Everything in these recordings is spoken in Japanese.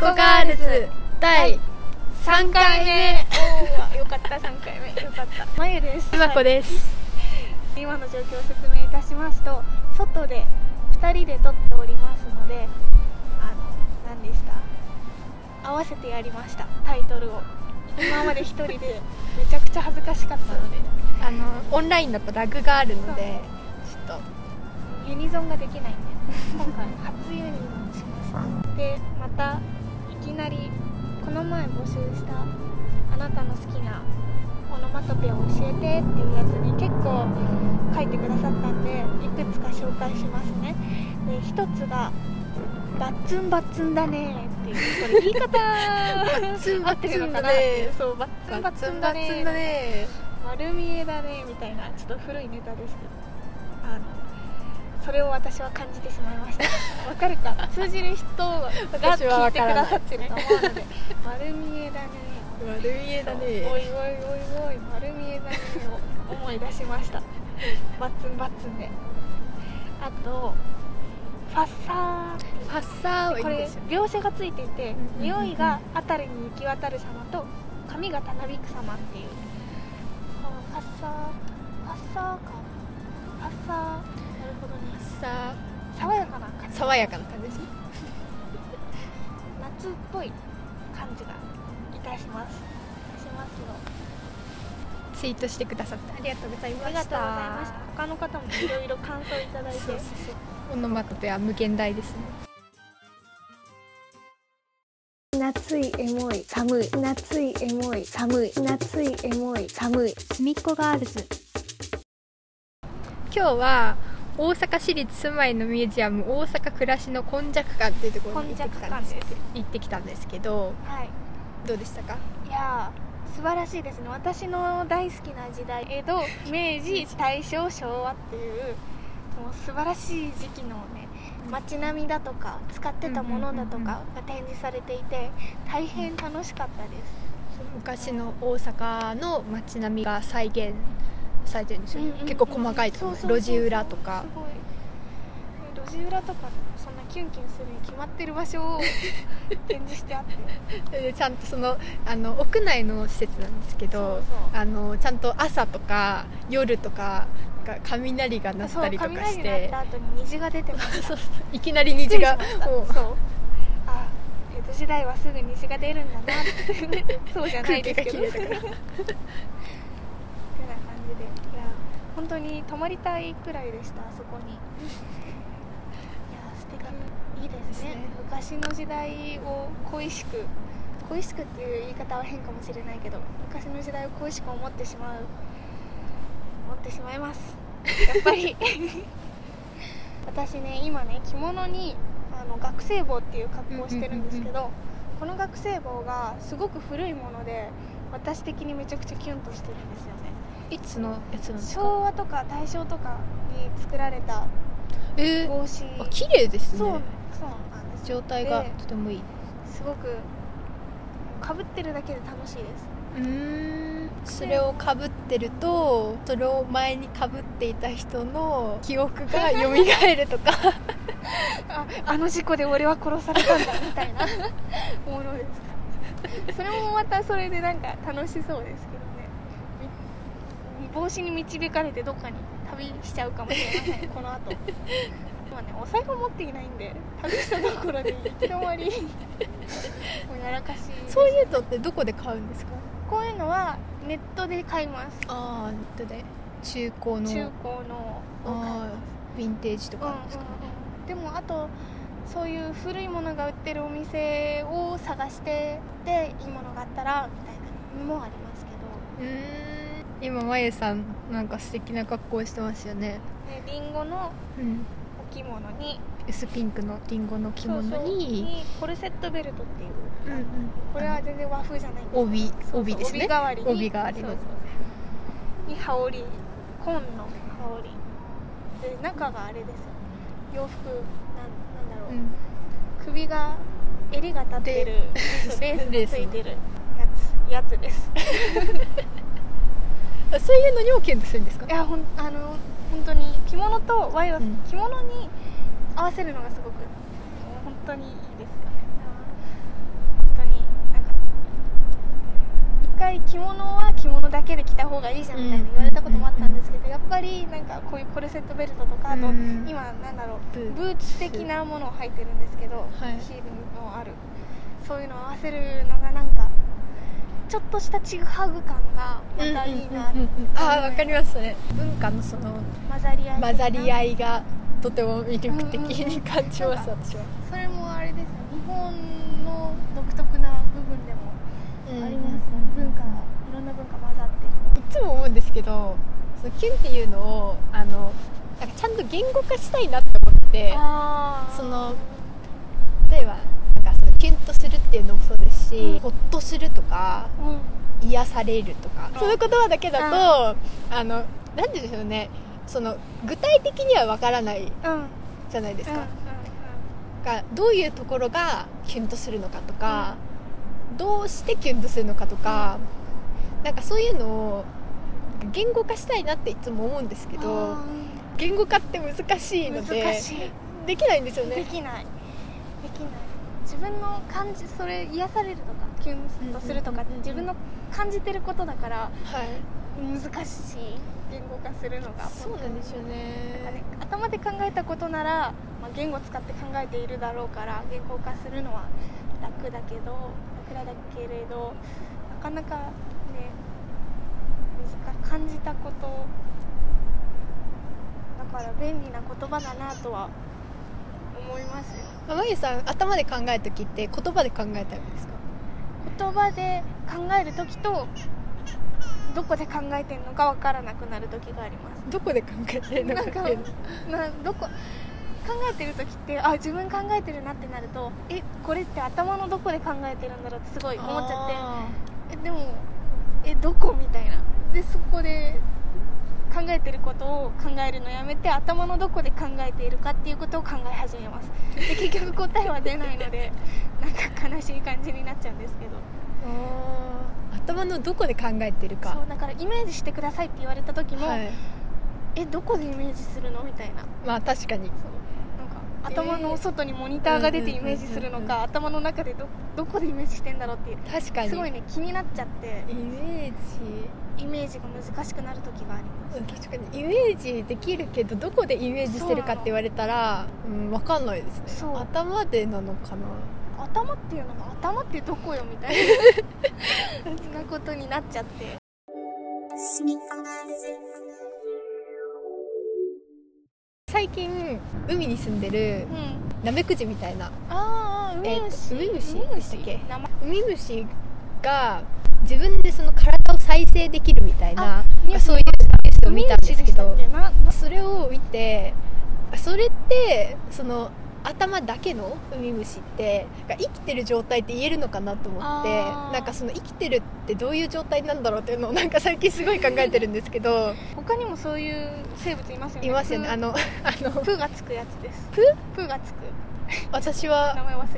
こガールズ第3回目。 おー、よかった、3回目よかった。まゆです。 まこです。 今の状況を説明いたしますと、外で2人で撮っておりますので、何でした、合わせてやりました、タイトルを。今まで1人でめちゃくちゃ恥ずかしかったのでオンラインだとラグがあるのでちょっとユニゾンができないんで今回初ユニゾンしました。でまたいきなりこの前募集したあなたの好きなオノマトペを教えてっていうやつに結構書いてくださったんで、いくつか紹介しますね。で一つがバッツンバッツンだねっていう、これ言い方合ってるのかな。そうバッツンバッツンだね、丸見えだねみたいな、ちょっと古いネタですけど、それを私は感じてしまいました。わかるか、通じる人が聞いてくださってると思うので丸見えだね、 丸見えだね、 おいおいおいおい丸見えだねを思い出しました。バッツンバッツンで。あとファッサー、これ描写がついていて、匂いが辺りに行き渡る様と髪がたなびく様っていう、ファッサーか、ファッサー、なるほどね。爽やかな感じ、 爽やかな感じですね。 夏っぽい感じがいたしますよ。 ツイートしてくださってありがとうございました。 ありがとうございました。他の方もいろいろ感想いただいてそうオノマトペは無限大ですね。 夏いエモい寒い、夏いエモい寒い、夏いエモい寒い、すみっこガールズ。 今日は大阪市立住まいのミュージアム大阪暮らしの今昔館っていうところに行ってきたんですけど、 はい、 どうでしたか？ いや素晴らしいですね。私の大好きな時代、江戸、明治、大正、昭和っていうもう素晴らしい時期のね、街並みだとか使ってたものだとかが展示されていて大変楽しかったです。 昔の大阪の街並みが再現されてるんですよね。結構細かいところ、路地裏とか、 すごい路地裏とかそんなキュンキュンするに決まってる場所を展示してあってでちゃんとその屋内の施設なんですけど、ちゃんと朝とか夜とか雷が鳴ったりとかして、 雷鳴った後に虹が出てましたいきなり虹がもう、 そうあ、江戸時代はすぐ虹が出るんだなってそうじゃないですけどってな感じで、いや本当に泊まりたいくらいでした、あそこに。いや素敵、いいですね。昔の時代を恋しくっていう言い方は変かもしれないけど、昔の時代を恋しく思ってしまいますやっぱり私ね、今ね、着物に学生帽っていう格好をしてるんですけど、この学生帽がすごく古いもので、私的にめちゃくちゃキュンとしてるんですよね。 いつのやつなんですか？ 昭和とか大正とかに作られた帽子。 綺麗ですね。 そうなんです。 状態がとてもいい。 すごく被ってるだけで楽しいです。 それを被ってると、それを前に被っていた人の記憶が蘇るとかあの事故で俺は殺されたんだみたいなものです。それもまたそれでなんか楽しそうですけどね。帽子に導かれてどっかに旅しちゃうかもしれませんこの後。今ね、お財布持っていないんで旅したところで行き止まりもうやらかし。 そういうのってどこで買うんですか？ こういうのはネットで買います。 ネットで中古のを買います。ヴィンテージとかあるんですか？ でもあとそういう古いものが売ってるお店を探してで、いいものがあったらみたいなのもありますけど。 今まゆさんなんか素敵な格好してますよね。 リンゴのお着物に、 薄ピンクのリンゴの着物にコルセットベルトっていう、これは全然和風じゃないんですけど、 帯ですね。帯代わりのに羽織、紺の羽織で、中があれですよ、洋服なんだろう、首が襟が立ってるレースがついてるやつですそういうのにもキュンとするんですか？ いや、本当に着物とワイは、着物に合わせるのがすごく本当にいいですよね。 回着物は着物だけで着た方がいいじゃんみたいな言われたこともあったんですけど、やっぱりなんかこういうコルセットベルトとか、あと今なんだろう、ブーツ的なものを履いてるんですけど、ヒールのあるそういうのを合わせるのがなんかちょっとしたちぐはぐ感がまたいいなって、 わかりますね。文化のその混ざり合いがとても魅力的に感じます、私は。 それもあれですね、日本の独特な部分でもありますね、文化がいろんな文化混ざっていつも思うんですけど、そのキュンっていうのをなんかちゃんと言語化したいなって思って、その例えばなんかそのキュンとするっていうのもそうですし、ホッとするとか、癒されるとか、その言葉だけだとなんででしょうね、その具体的にはわからないじゃないですか、どういうところがキュンとするのかとか、どうしてキュンとするのかとか、なんかそういうのを言語化したいなっていつも思うんですけど、言語化って難しいのでできないんですよね。 できない自分の感じ、それ癒されるとかキュンとするとかって自分の感じてることだから、難しい言語化するのが。 そうなんですよね。 頭で考えたことなら、言語を使って考えているだろうから言語化するのは楽だけれど、なかなかね、感じたことだから便利な言葉だなとは思いますよ。 まゆさん、頭で考えるときって言葉で考えたんですか？ 言葉で考えるときとどこで考えてるのか分からなくなるときがあります。 どこで考えてるのかっていうの、 考えてるときって、自分考えてるなってなると、これって頭のどこで考えてるんだろうってすごい思っちゃって、でもどこみたいな、でそこで考えてることを考えるのやめて、頭のどこで考えているかっていうことを考え始めます。で結局答えは出ないのでなんか悲しい感じになっちゃうんですけど、 頭のどこで考えてるか。 そうだからイメージしてくださいって言われた時も、どこでイメージするのみたいな。 確かに頭の外にモニターが出てイメージするのか、頭の中でどこでイメージしてんだろうっていう、 確かにすごいね気になっちゃって、 イメージが難しくなる時があります。 確かにイメージできるけど、どこでイメージしてるかって言われたら分かんないですね。頭でなのかな。 頭っていうのも頭ってどこよみたいななことになっちゃって。 最近海に住んでるナメクジみたいな、 ウミムシでしたっけ。ウミムシが自分でその体を再生できるみたいな、そういうニュースを見たんですけど、それを見て、それってその頭だけのウミムシって生きてる状態って言えるのかなと思って、なんかその生きてるってどういう状態なんだろうっていうのをなんか最近すごい考えてるんですけど他にもそういう生物いますよね。 いますよね。 プがつくやつです。プがつく。 私は名前忘れちゃった。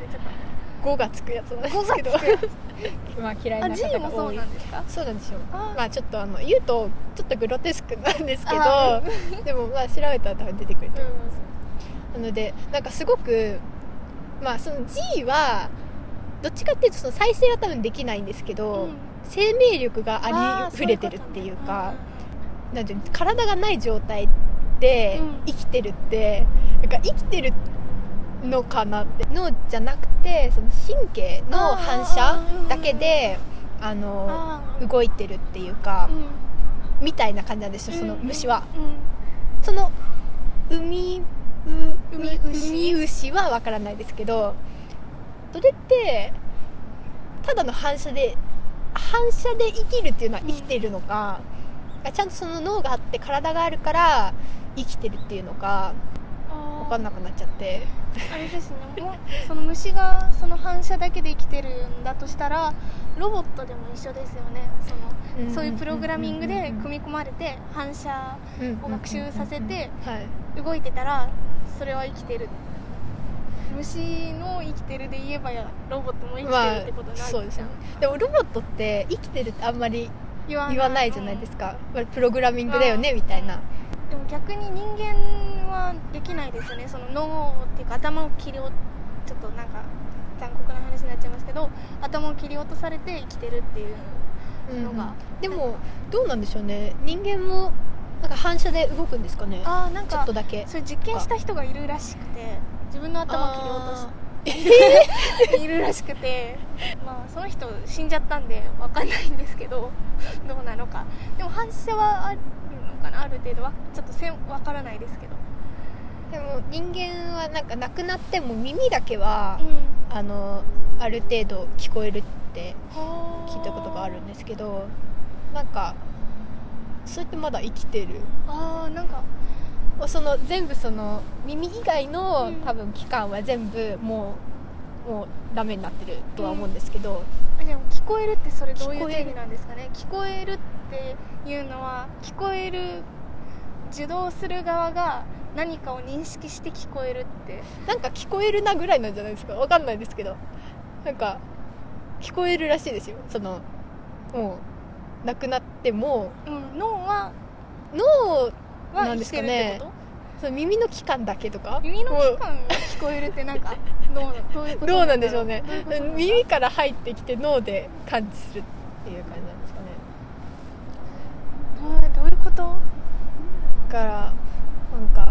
5がつくやつなんですけど嫌いな方が多い。 G もそうなんですか？ そうなんですよ。ちょっと言うとちょっとグロテスクなんですけどでも調べたら多分出てくると思います。なのでなんかすごくその G はどっちかっていうとその再生は多分できないんですけど、生命力がありふれてるっていうか、なんて体がない状態で生きてるって、なんか生きてるのかなって、脳じゃなくてその神経の反射だけで動いてるっていうか、みたいな感じなんですよ、その虫は。そのウミウシは分からないですけど、それってただの反射で生きるっていうのは生きてるのか、ちゃんとその脳があって体があるから生きてるっていうのか分かんなくなっちゃって、 あれですね、その虫がその反射だけで生きてるんだとしたらロボットでも一緒ですよね。そういうプログラミングで組み込まれて反射を学習させて動いてたらそれは生きてる。虫の生きてるで言えばロボットも生きてるってことになるじゃん。 そうですよね。でもロボットって生きてるってあんまり言わないじゃないですか。プログラミングだよねみたいな。 でも逆に人間はできないですよね。その脳っていうか頭をちょっとなんか残酷な話になっちゃいますけど、頭を切り落とされて生きてるっていうのが、 でもどうなんでしょうね、人間もなんか反射で動くんですかね。 なんかちょっとだけそれ実験した人がいるらしくて、自分の頭を切り落としているらしくて、まあその人死んじゃったんで分かんないんですけどどうなのか。でも反射はあるのかな、ある程度はちょっと分からないですけど。 でも人間はなんか亡くなっても耳だけは、ある程度聞こえるって聞いたことがあるんですけど、なんかそうやってまだ生きてる。 なんかその全部その耳以外の多分器官は全部もうダメになってるとは思うんですけど、 でも聞こえるってそれどういう定義なんですかね。聞こえるっていうのは、聞こえる受動する側が何かを認識して聞こえるって、 なんか聞こえるなぐらいなんじゃないですか。わかんないですけど、なんか聞こえるらしいですよ。そのもう亡くなっても、 脳なんですかね、その耳の器官だけとか、 耳の器官が聞こえるってなんかどういうことどうなんでしょうね。耳から入ってきて脳で感知するっていう感じなんですかね。 どういうこと？ だからなんか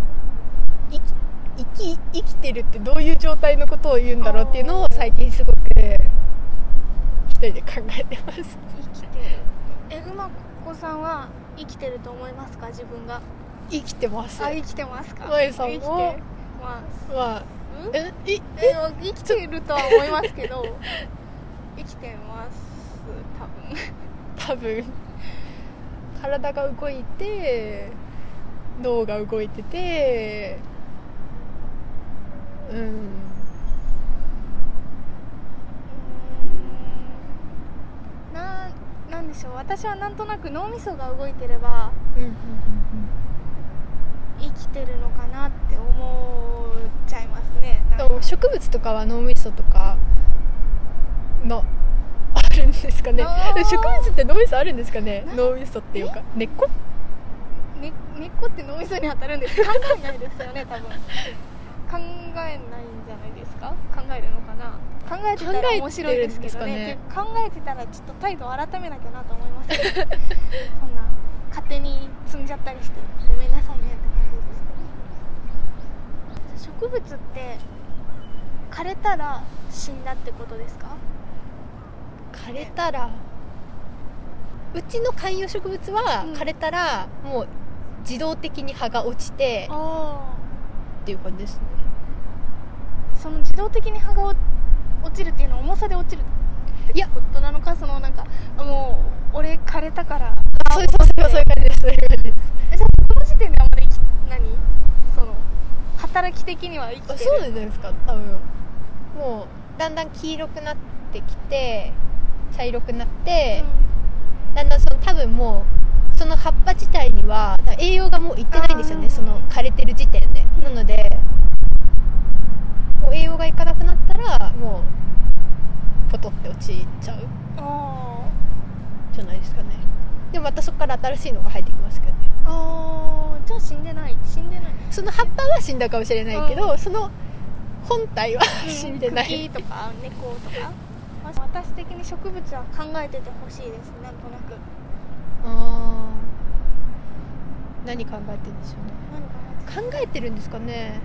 生きてるってどういう状態のことを言うんだろうっていうのを最近すごく一人で考えてます。 生きてる。馬子さんは生きてると思いますか？自分が生きてます。 生きてますか？ まゆさんも生きてます。生きてるとは思いますけど生きてます多分体が動いて脳が動いてて、 なんでしょう。私はなんとなく脳みそが動いてれば生きてるのかなって思っちゃいますね。 でも植物とかは脳みそとかのあるんですかね。植物って脳みそあるんですかね。脳みそっていうか根っこ根っこって脳みそに当たるんですか？考えないですよね多分。考えないんじゃないですか？考えるのかな。考えてたら面白いですけどね。考えてたらちょっと態度を改めなきゃなと思いますけどそんな勝手に積んじゃったりしてごめんなさいねって感じですけど。植物って枯れたら死んだってことですか？ 枯れたら、うちの観葉植物は枯れたらもう自動的に葉が落ちてっていう感じですね。 その自動的に葉が落ちるっていうのは重さで落ちるってことなのか、そのなんかもう俺枯れたからそういう感じです。そういう感じです。 じゃあこの時点ではまだその働き的には生きてる。 そうじゃないですか多分。もうだんだん黄色くなってきて茶色くなって、だんだんその多分もうその葉っぱ自体には栄養がもういってないんですよね、その枯れてる時点で。なのでもう栄養がいかなくなったらもうポトって落ちちゃうじゃないですかね。でもまたそこから新しいのが生えてきますけどね。 じゃあ死んでない。 その葉っぱは死んだかもしれないけど、その本体は死んでない。 茎とか根っことか私的に植物は考えててほしいです。なんとなく何考えてるんでしょうね。考えてるんですかね。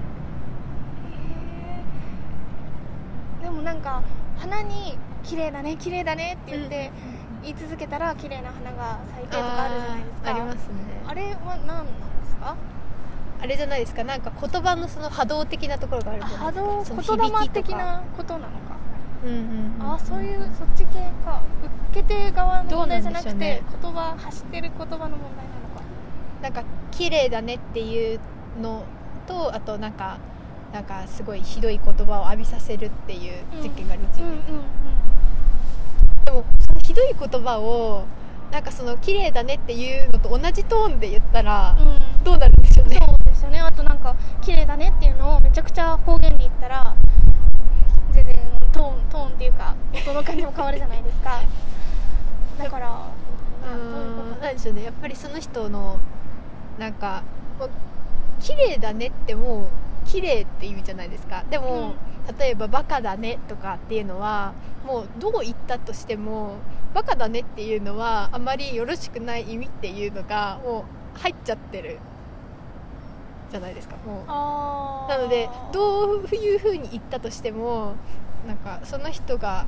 でもなんか花に綺麗だね綺麗だねって言って、言い続けたら綺麗な花が咲いてとかあるじゃないですか。 ありますね。あれは何なんですか？ あれじゃないですか。なんか言葉のその波動的なところがあるじゃないですか。 波動、言霊的なことなのか。そういうそっち系か。受け手側の問題じゃなくて、言葉発してる言葉の問題なのか。 なんか綺麗だねっていうのと、あとなんかすごいひどい言葉を浴びさせるっていう実験がありますよね。でもそのひどい言葉をなんかその綺麗だねっていうのと同じトーンで言ったらどうなるんでしょうね。 そうですよね。あとなんか綺麗だねっていうのをめちゃくちゃ方言で言ったら全然トーンっていうか音の感じも変わるじゃないですか。だからなんでしょうね。やっぱりその人のなんか綺麗だねってもう綺麗って意味じゃないですか。でも、例えばバカだねとかっていうのはもうどう言ったとしてもバカだねっていうのはあまりよろしくない意味っていうのがもう入っちゃってるじゃないですか。もうなのでどういう風に言ったとしてもなんかその人が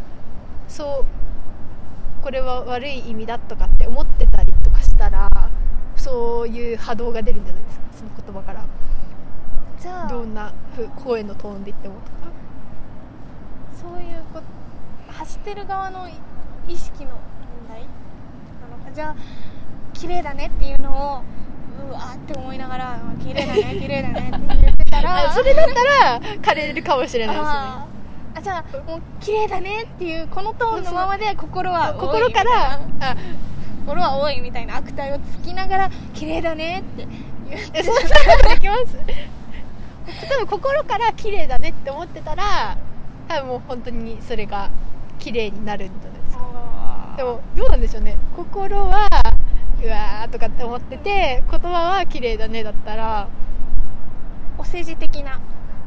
これは悪い意味だとかって思ってたりとかしたらそういう波動が出るんじゃないですか、その言葉から。 じゃあどんな声のトーンで言ってもとか、 そういう走ってる側の意識の問題なのか。じゃあ綺麗だねっていうのをうわーって思いながら綺麗だね綺麗だねって言ってたらそれだったら枯れるかもしれないですね。 じゃあもう綺麗だねっていうこのトーンのままで心から心は多いみたいな悪態をつきながら綺麗だねって言ってそんなことできます多分心から綺麗だねって思ってたら多分もう本当にそれが綺麗になるんじゃないですか。でもどうなんでしょうね、心はうわーとかって思ってて言葉は綺麗だねだったらお世辞的な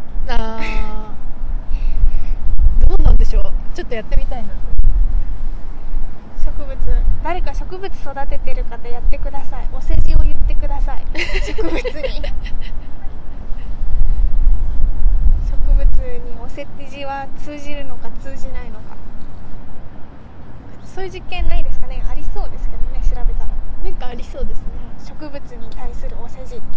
どうなんでしょう、ちょっとやってみたいな。 誰か植物育ててる方やってください。お世辞を言ってください植物に植物にお世辞は通じるのか通じないのか、そういう実験ないですかね。ありそうですけどね、調べたらなんかありそうですね。 植物に対するお世辞っていう。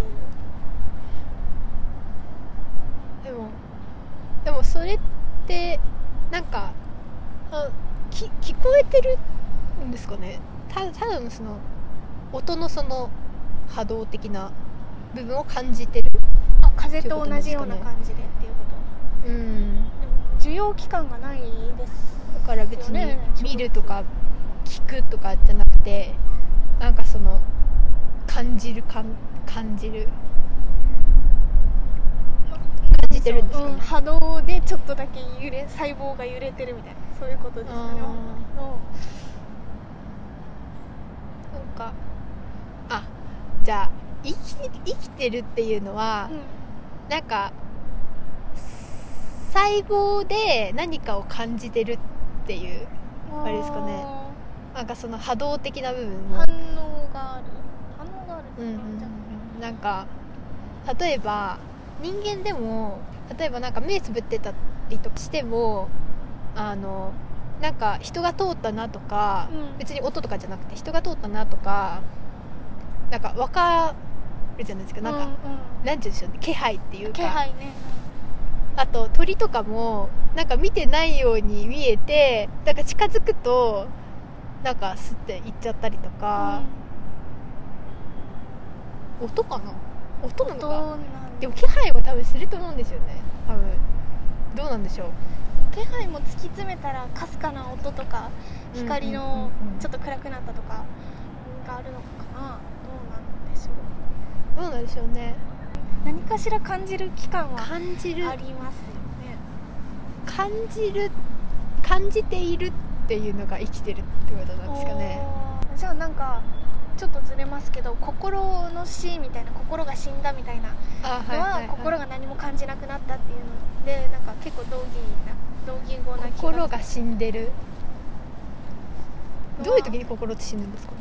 でもそれってなんか聞こえてるんですかね。ただのその音のその波動的な部分を感じてる。 風と同じような感じでっていうこと。でも受容器官がないですだから別に見るとか聞くとかじゃなくてなんかその感じてるんですかね。 波動でちょっとだけ細胞が揺れてるみたいな、そういうことですかね。 なんかじゃあ生きてるっていうのは、なんか細胞で何かを感じてるっていうあれですかね。なんかその波動的な部分も反応があるなんか例えば人間でもなんか目つぶってたりとかしてもなんか人が通ったなとか、別に音とかじゃなくて人が通ったなとかなんか分かるじゃないですか。なんか、なんて言うんでしょうね、気配っていうか。 気配ね。 あと鳥とかもなんか見てないように見えてなんか近づくとなんかスッて行っちゃったりとか、音かな、音なのか。でも気配は多分すると思うんですよね。多分どうなんでしょう。 気配も突き詰めたらかすかな音とか光のちょっと暗くなったとかがあるのかな。 どうなんでしょうね。 何かしら感じる期間はありますよね。 感じているっていうのが生きてるってことなんですかね。 じゃあなんかちょっとずれますけど、心の死みたいな、心が死んだみたいなのは心が何も感じなくなったっていうので、なんか結構同義語な気がする。 心が死んでる。どういう時に心って死ぬんですかね。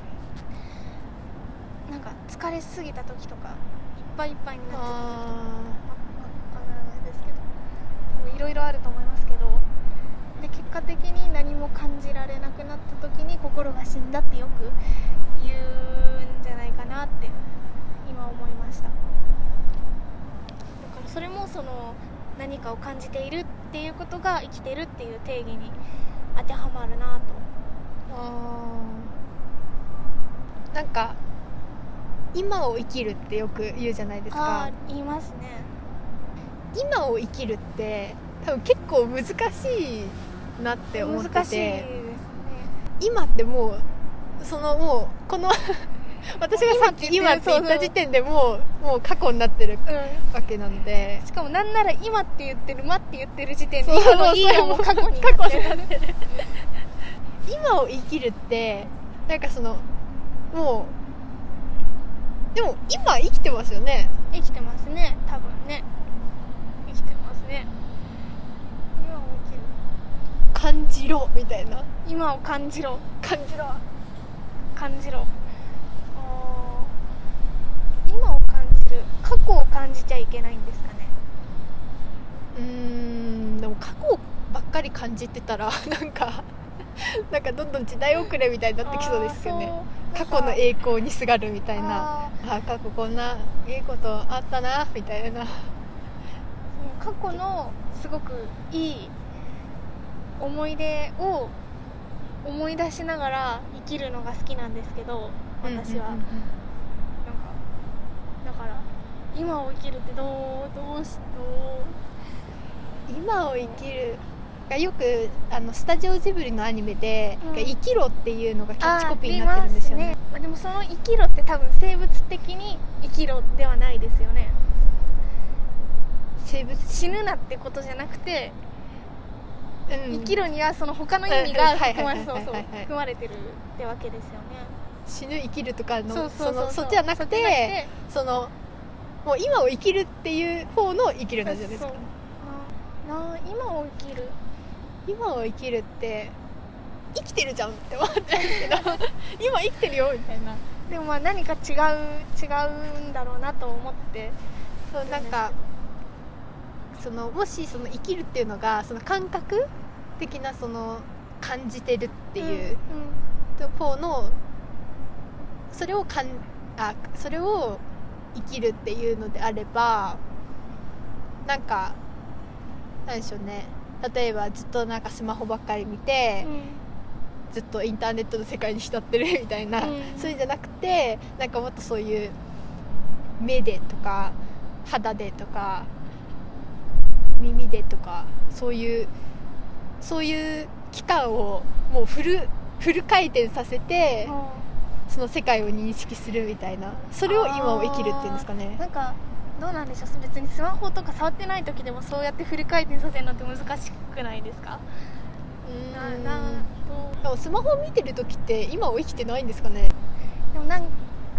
なんか疲れすぎた時とかいっぱいいっぱいになっちゃった時とかわからないですけど、いろいろあると思いますけど、で結果的に何も感じられなくなった時に心が死んだってよく言うんじゃないかなって今思いました。だからそれもその何かを感じているっていうことが生きてるっていう定義に当てはまるなと。 なんか今を生きるってよく言うじゃないですか。 言いますね。 今を生きるって多分結構難しいなって思ってて。 難しいですね。 今ってもうこの私がさっき今って言った時点でもう過去になってるわけなので、 しかもなんなら今って言ってるって言ってる時点で今のいいよも過去になってる今を生きるってなんかそのもうでも今生きてますよね。 生きてますね、多分ね。生きてますね。今を生きる。 感じろみたいな。 今を感じろ感じろ今を感じる。過去を感じちゃいけないんですかね。 でも過去ばっかり感じてたらなんかどんどん時代遅れみたいになってきそうですよね。過去の栄光にすがるみたいな、過去こんないいことあったなみたいな。 過去のすごくいい思い出を思い出しながら生きるのが好きなんですけど、私は、だから今を生きるって今を生きるよくスタジオジブリのアニメで、生きろっていうのがキャッチコピーになってるんですよね。 でもその生きろって多分生物的に生きろではないですよね。死ぬなってことじゃなくて、生きろにはその他の意味が含まれてるってわけですよね。 死ぬ生きるとかのそっちじゃなくて、もう今を生きるっていう方の生きるなんじゃないですか。今を生きるって生きてるじゃんって思ってるんですけど今生きてるよみたいな。 でも何か違うんだろうなと思って、 もしその生きるっていうのがその感覚的な感じてるっていう方の、それを生きるっていうのであれば、なんでしょうね。例えばずっとスマホばっかり見て、ずっとインターネットの世界に浸ってるみたいな、そういうんじゃなくて、もっとそういう目でとか肌でとか耳でとか、そういう期間をもうフル回転させて、その世界を認識するみたいな、それを今を生きるっていうんですかね。 どうなんでしょう。別にスマホとか触ってない時でもそうやってフル回転させるのって難しくないですか？ でもスマホを見てる時って今を生きてないんですかね。 でも違う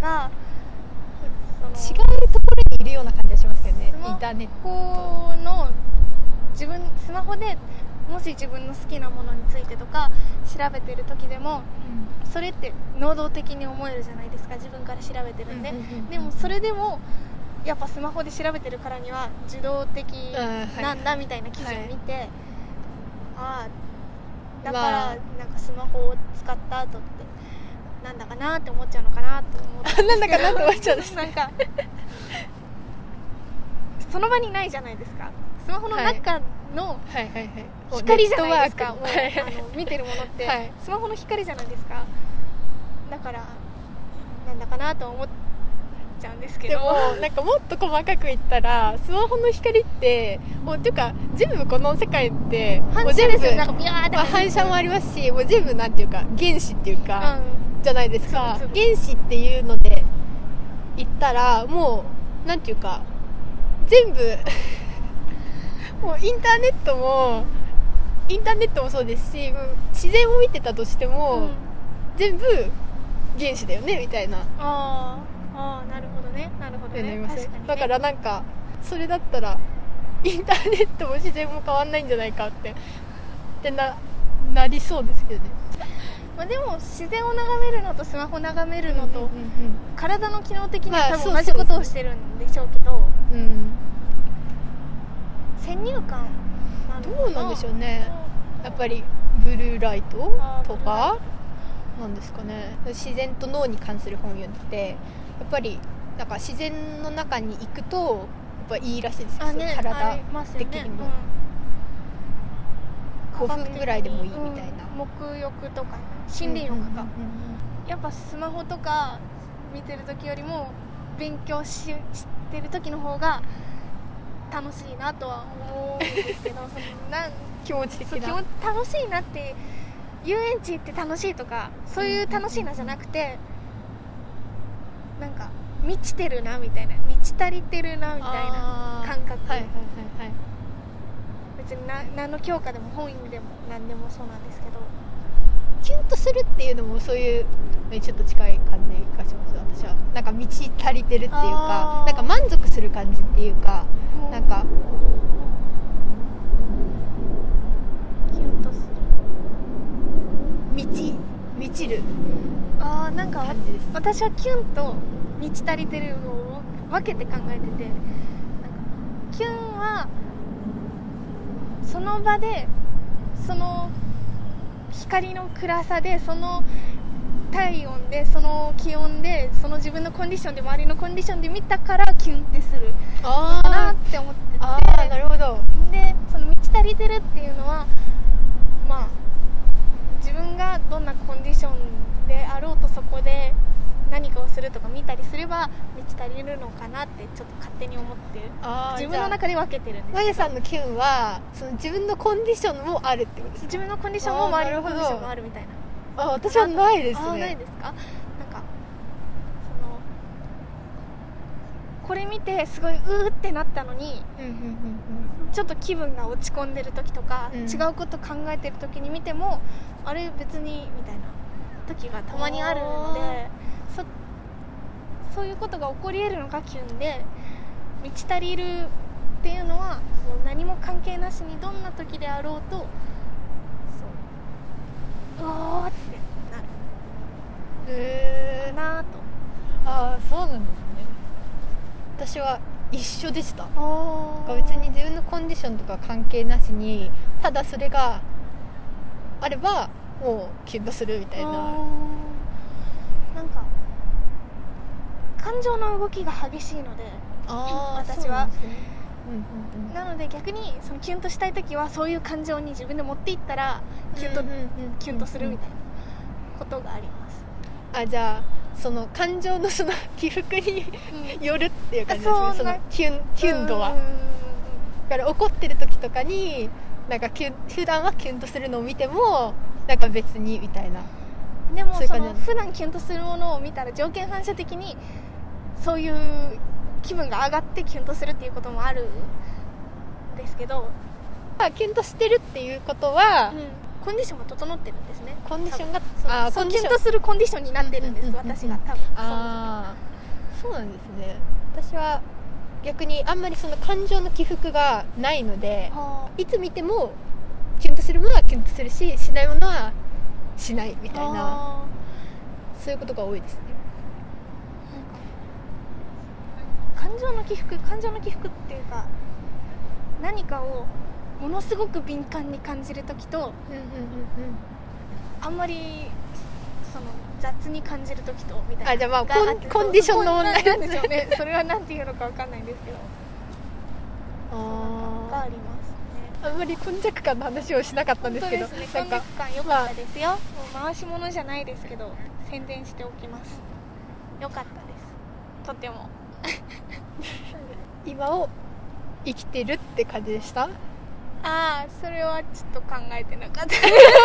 ところにいるような感じがしますけどね。インターネットのスマホでもし自分の好きなものについてとか調べてる時でも、それって能動的に思えるじゃないですか。自分から調べてるんで、でもそれでもやっぱスマホで調べてるからには受動的なんだみたいな記事を見て、だからスマホを使った後ってなんだかなって思っちゃうのかなって思ってなんだかなって思っちゃうんですその場にないじゃないですか。スマホの中の光じゃないですか。見てるものってスマホの光じゃないですか。だからなんだかなと思っちゃうんですけど、 でももっと細かく言ったら、スマホの光ってっていうか全部この世界って反射ですよ。ビヤーって反射もありますし、もう全部なんていうか原子っていうか、じゃないですか。原子っていうので言ったら、もうなんていうか全部もうインターネットもそうですし、自然を見てたとしても、全部原子だよねみたいな。 なるほどね。確かにね。 だからそれだったらインターネットも自然も変わんないんじゃないかってなりそうですけどね。 でも自然を眺めるのとスマホ眺めるのと、体の機能的には多分同じことをしてるんでしょうけど、先入観どうなんでしょうね。やっぱりブルーライトとかなんですかね。自然と脳に関する本読んでて、やっぱり自然の中に行くとやっぱいいらしいですよ、体的にも。5分ぐらいでもいいみたいな。 沐浴とか森林浴か、やっぱスマホとか見てる時よりも勉強してる時の方が楽しいなとは思うんですけど気持ち的な楽しいなって、遊園地行って楽しいとかそういう楽しいなじゃなくて、満ちてるなみたいな、満ち足りてるなみたいな感覚。別に何の教科でも本意でも何でもそうなんですけど、 キュンとするっていうのもそういうちょっと近い感じがします。私は満ち足りてるっていうか、満足する感じっていうか、 キュンとする。 満ちるなんか感じです。 私はキュンと満ち足りてるのを分けて考えてて、なんかキュンはその場でその光の暗さでその体温でその気温でその自分のコンディションで周りのコンディションで見たからキュンってするのかなって思ってて、 なるほど。 でその満ち足りてるっていうのはまあ自分がどんなコンディションであろうとそこで何かをするとか見たりすれば満ち足りるのかなってちょっと勝手に思ってる。自分の中で分けてるんです。 まゆさんのキュンはその自分のコンディションもあるってことですか？ 自分のコンディションも周りのコンディションもあるみたいな。 私はないですね。 ないですか？なんかそのこれ見てすごいうーってなったのに、ちょっと気分が落ち込んでる時とか、違うこと考えてる時に見てもあれ別にみたいな時がたまにあるので、そういうことが起こり得るのがキュンで、満ち足りるっていうのはもう何も関係なしにどんな時であろうとうおーってなるかなと。 そうなんですね。私は一緒でした。別に自分のコンディションとか関係なしに、ただそれがあればもうキュンとするみたいな。 なんか感情の動きが激しいので、私はなので逆にそのキュンとしたい時はそういう感情に自分で持っていったらキュンとするみたいなことがあります。 じゃあその感情のその起伏によるっていう感じですね。そのキュン度は。だから怒ってる時とかになんか普段はキュンとするのを見てもなんか別にみたいな。 でもその普段キュンとするものを見たら条件反射的にそういう気分が上がってキュンとするっていうこともあるんですけど、 キュンとしてるっていうことは、 コンディションが整ってるんですね。 コンディションがキュンとするコンディションになってるんです、私が多分。 そうなんですね。私は逆にあんまりその感情の起伏がないので、いつ見てもキュンとするものはキュンとするし、しないものはしないみたいな、そういうことが多いですね。 感情の起伏っていうか、何かをものすごく敏感に感じるときと、あんまりその雑に感じるときとみたいな。 じゃあコンディションの問題なんでしょうね。それはなんていうのかわかんないんですけど、がありますね。 あんまり根弱感の話をしなかったんですけど、 そうですね、根弱感良かったですよ。もう回し物じゃないですけど宣伝しておきます。良かったです、とても。 今を生きてるって感じでした？ それはちょっと考えてなかった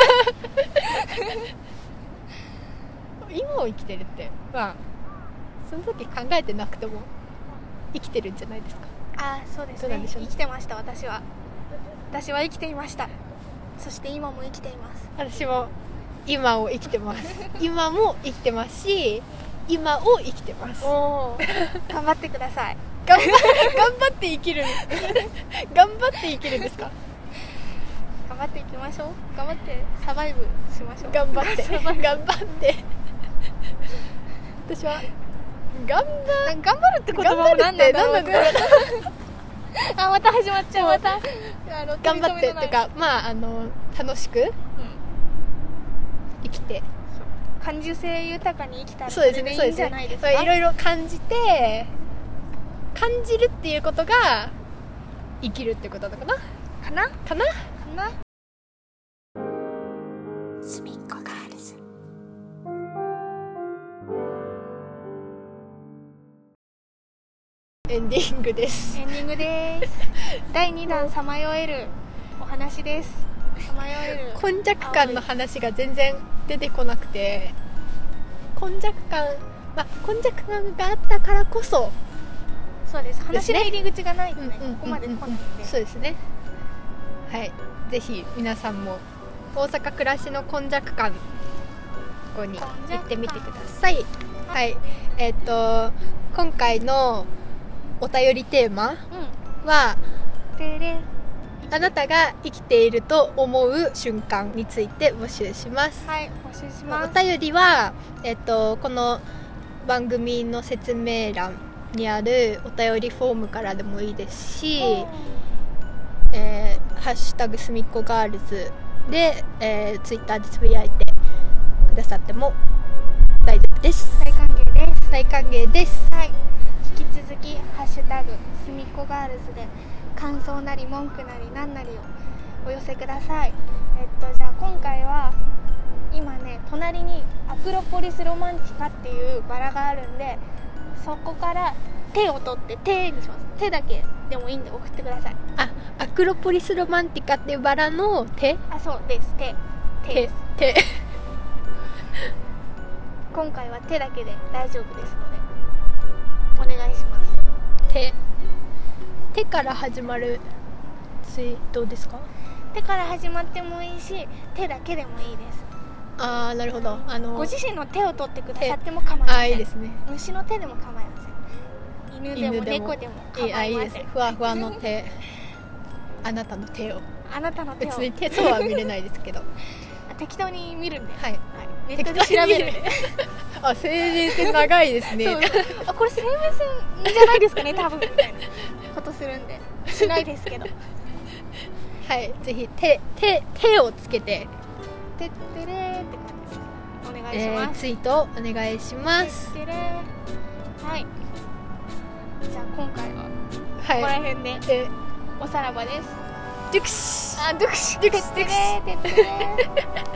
今を生きてるってその時考えてなくても生きてるんじゃないですか？ そうですね。生きてました。私は生きていました。そして今も生きています。 私も今を生きてます今も生きてますし、今を生きてます。 頑張ってください。 頑張って生きる頑張って生きるんですか？ 頑張っていきましょう。頑張ってサバイブしましょう。 頑張って私は頑張るって言葉も何なんだろうってまた始まっちゃう。また頑張ってっていうか、楽しく生きて、 感受性豊かに生きたらそれでいいんじゃないですか？ いろいろ感じて、感じるっていうことが生きるってことだかなすみっこガールズ。エンディングです。 第2弾さまよえるお話です。さまよえる根弱感の話が全然出てこなくて、根弱感があったからこそ、 そうです。話の入り口がないとね、ここまで来ないんで。 そうですね。はい、ぜひ皆さんも大阪暮らしの根弱感ここに行ってみてください。はい、今回のお便りテーマは、 あなたが生きていると思う瞬間について募集します。 はい、募集します。 お便りは、この番組の説明欄にあるお便りフォームからでもいいですし、ハッシュタグすみっこガールズで、ツイッターでつぶやいてくださっても大丈夫です。 大歓迎です。 大歓迎です。 はい、引き続きハッシュタグすみっこガールズで感想なり文句なり何なりをお寄せください。じゃあ今回は今ね、隣にアクロポリスロマンティカっていうバラがあるんで、そこから手を取って手にします。手だけでもいいんで送ってください。 あ、アクロポリスロマンティカっていうバラの手？ あ、そうです。手です。 手今回は手だけで大丈夫ですのでお願いします。 手から始まるツイートですか？ 手から始まってもいいし、手だけでもいいです。 ああ、なるほど。 ご自身の手を取ってくださっても構いません。 あ、いいですね。 虫の手でも構いません。犬でも猫でも構いません。 いいですね。ふわふわの手あなたの手を、 あなたの手を、 別に手とは見れないですけど適当に見るんで、 はい、 ネットで調べるんであ、生命線長いですね。 そうあ、これ生命線じゃないですかね多分みたいなことするんでしないですけどはい、ぜひ手をつけててってれーって感じでお願いします。 ツイートお願いします。 てってれー。はい、じゃあ今回ははい、 ここら辺でおさらばです。 デュクシあ、ドゥクシてってれーてってれー